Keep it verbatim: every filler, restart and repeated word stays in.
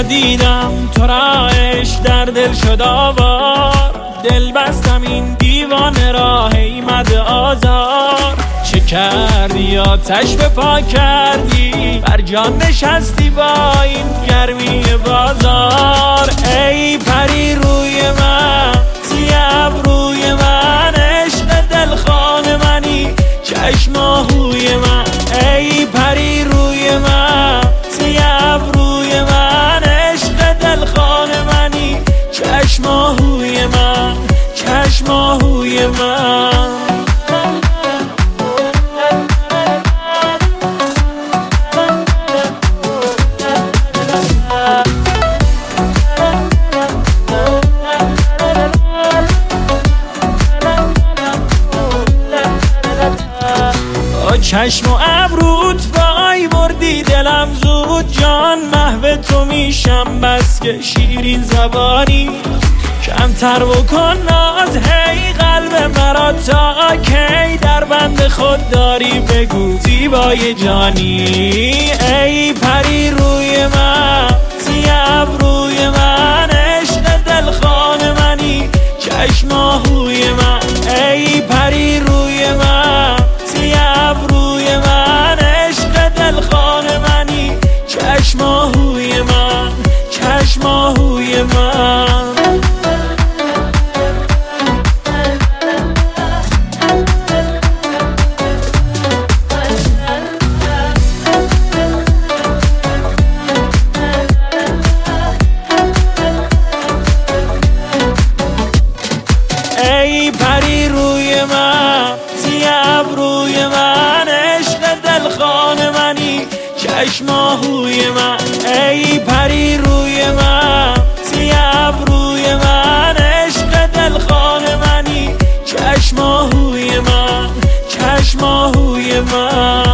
بارا دیدم تو را، عشق در دل شد آوار. دل بستم این دیوانه را، هیمد آزار. چه کردی آتش به پا کردی، بر جان نشستی با این گرمی بازار. ای پری روی من، سیب روی من، عشق دلخواه منی، چشم آهوی من. ای پری روی من، سیب روی من، عشق دلخواه منی، چشم آهوی من، چشم آهوی من. چشم و ابروت وای بردی دلم زود، جان محو تو میشم بس که شیرین زبانی. کمتر بکن ناز هی قلب مرا، تا کی در بند خود داری بگو زیبای جانی. ای پری روی من، سیب روی من، عشق دلخواه منی، چشم آهوی من. ای پری روی من، سیب روی من، عشق دلخواه منی، چشم آهوی من، چشم آهوی من. ای پری روی من، سیب روی من، عشق دلخواه منی، چشم آهوی من. ای پری روی من، سیب روی من، عشق دلخواه منی، چشم آهوی من، چشم آهوی من.